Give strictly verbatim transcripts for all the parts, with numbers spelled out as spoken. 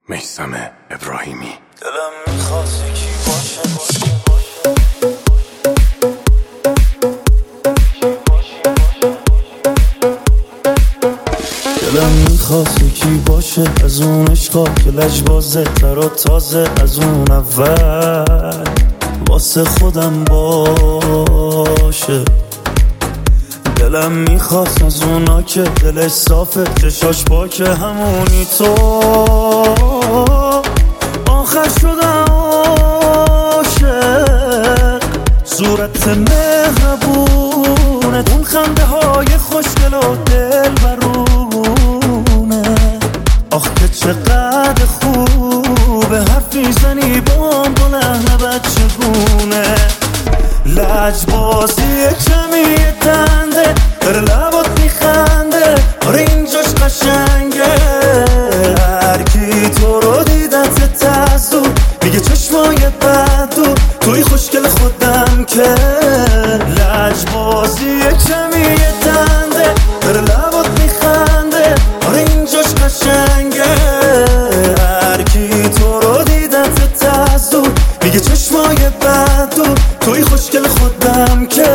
میثم ابراهیمی. دلم میخواد یکی باشه دلم میخواد یکی باشه از اون عشقا که لجبازه تر و تازه از اون اول واسه خودم باشه. دلم میخواد از اونا که دلش صافه چشاش پاکه همونی تو آخر شدم عاشق. صورت مهربونه اون خنده های خوشگل و دل برونه. آخ که چقدر خوبه حرف میزنی بام با لحن بچگونه. لجبازی کمی دنده در لبات میخنده آره اینجاش قشنگه. هرکی تو رو دیدت تزدور میگه چشمای بد دور توی خوشگل خودم که. لجبازی کمی دنده در لبات میخنده آره اینجاش قشنگه. هرکی تو رو دیدت تزدور میگه چشمای بد دور توی خوشگل خودم که.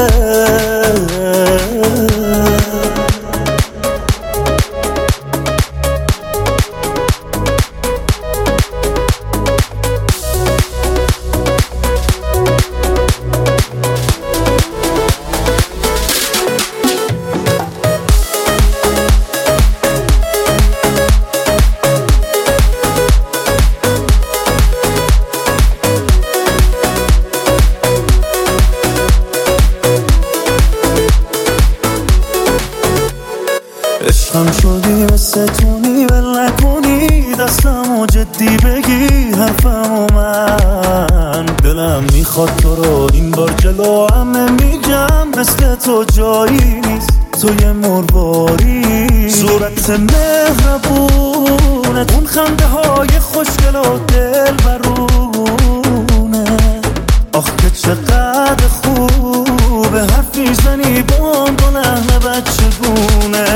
عشقم شدی مثل تونی ول نکنی دستمو جدی بگی حرفمو من. دلم میخواد تو رو این بار جلو همه میگم مثل تو جایی نیست تو یه مرواری. صورت مهربونه اون خنده های خوشگل و دل برونه. آخ که چقدر خوبه حرف میزنی بام با لحن بچگونه.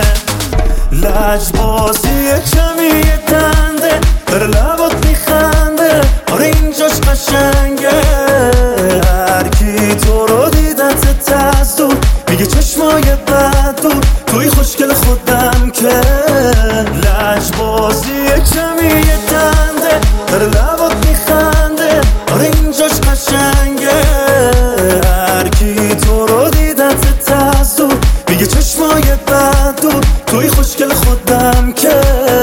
لجبازی کمی دنده در لبات میخنده آره اینجاش قشنگه. هرکی تو رو دیدت تزدور میگه چشمای بد دور توی خوشگل خودم که. لجبازی کمی دنده در لبات میخنده آره اینجاش قشنگه. هرکی تو رو دیدت تزدور میگه چشمای بد دور توی خوشگل خودم که.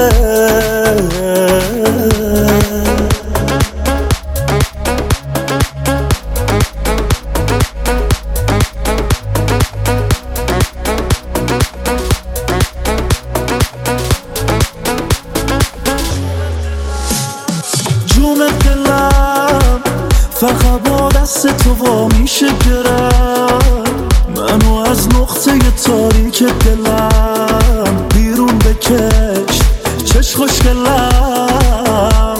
جون دلم فقط با دست تو وا میشه گرم منو از نقطه تاریک دلم بیرون بکش چش خوشگلم.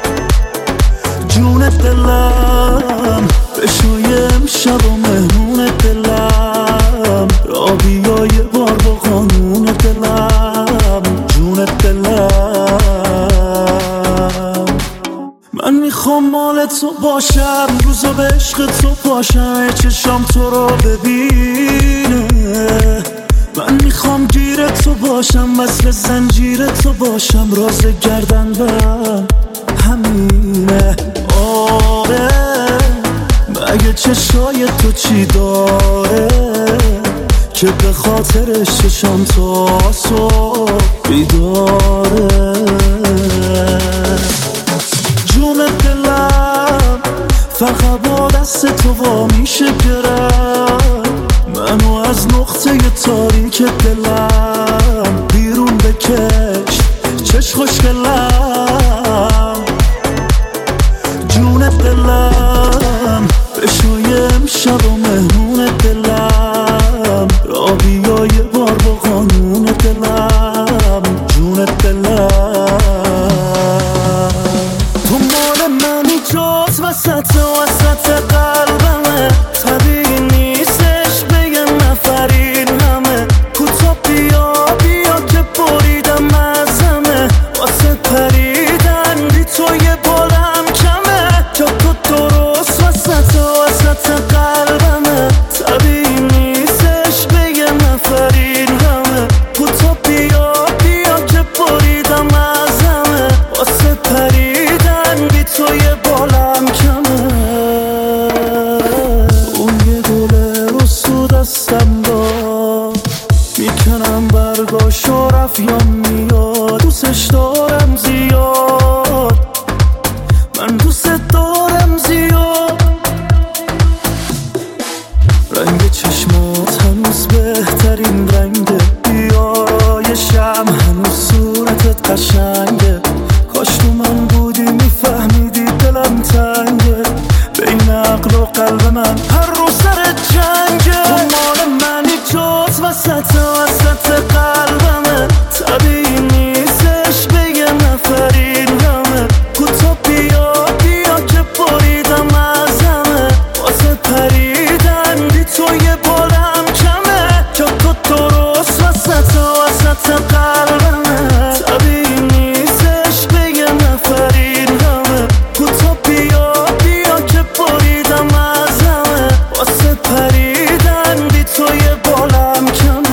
جون دلم بشوی امشب و مهمون دلم را بیا یه بار با قانون دلم. جون دلم من میخوام مال تو باشم روزا به عشق تو پاشم چشام تو رو ببینه. من میخوام گیر تو باشم وصل زنجیر تو باشم راز گردنبرم همینه. آره مگه چشای تو چی داره که به خاطرش چشام تو صبح بیداره. جون دلم فقط با دست تو وا میشه گرم منو از نقطه تاریک دلم بیرون بکش چش خوشگلم. جون دلم بشوی امشب و مهمون دلم را بیا یه بار با قانون دلم. جون دلم تو مال منی جات وسط وسط قلبمه. طبیعی نیستش بگه نفرین همه کوتا بیا بیا که بریدم از همه واسه پریدم تو یه بالم کمه، جا تو درست وسط وسط قلبمه. طبیعی نیستش بگم نفرین همه، کوتا بیا بیا که بریدم از همه. واسه پریدن بی تو یه بالم کمه. اون یه گله رو سو دستم دار، میکنم برگاشو رفت یا میاد. دوستش دارم زیاد، من دوست دارم زیاد. رنگ چشمات هنوز بهترین رنگه، بیا یه شم هنوز صورتت قشنگه. کاش تو من بودی میفهمیدی دلم تنگه، بین عقل و قلب من هر رو سر جنگه. تو مال منی جات وسط وسط قلبمه، طبیعی نیستش بگم نفرین همه. کوتا بیا بیا که بریدم از همه. واسه پریدن بی تو یه بالم کمه، جا تو درست وسط وسط قلبمه. طبیعی نیستش بگم نفرین همه. کوتا بیا بیا که بریدم از همه. واسه پریدن بی تو یه بالم کمه.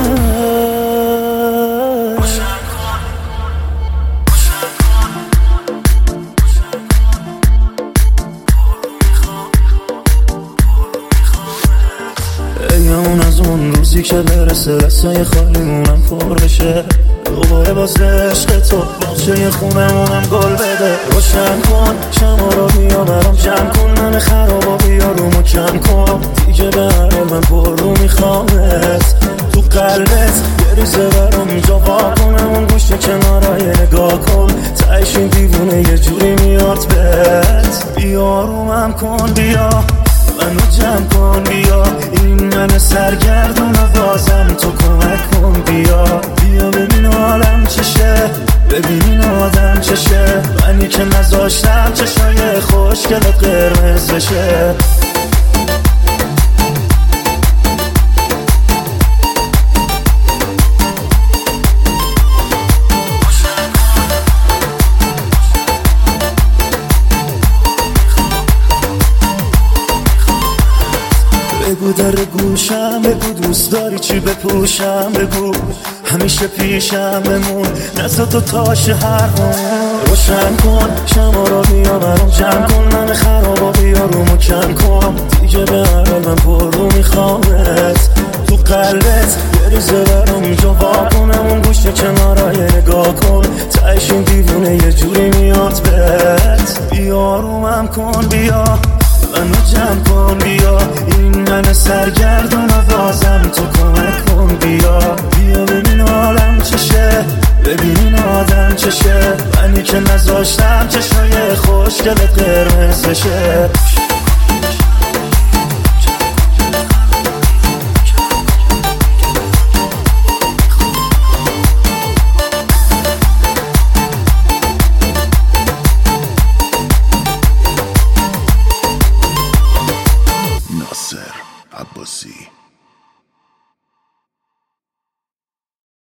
اون از اون روزی که برسه رسای خالیمونم پر بشه، دوباره باز عشق تو باغچه خونمونم گل بده. روشن کن شما رو بیا برام جمع کن، من خرابا بیا رومو کم کن. دیگه به هر من پر رو میخوامت، تو قلبت یه ریزه برام جا وا کنم. اون گوشه کنارای نگاه کن، تایش این دیوونه یه جوری میاد بهت. بیا رومم کن بیا منو جمع کن بیا، این من سرگردون و بازم تو کمک کن. بیا بیا ببین حالم چشه، ببین این آدم چشه. منی که نذاشتم چشای خوشگلت قرمز بشه. بگو در گوشم بگو دوست داری چی بپوشم، بگو همیشه پیشم بمون نزد تو تاش هر همون. روشن کن شما رو بیا برام جمع کن، من خرابا بیا رومو کم کن. دیگه به هر من پر رو میخوامت، تو قلبت یه ریزه برام جا وا کنم. اون گوشه کنارای نگاه کن، تایش این دیوونه یه جوری میاد بهت. بیا رومم کن بیا منو جمع کن بیا، این من سرگردون و بازم تو کمک کن. بیا بیا ببین حالم چشه، ببین این آدم چشه. منی که نذاشتم چشای خوشگلت قرمز بشه.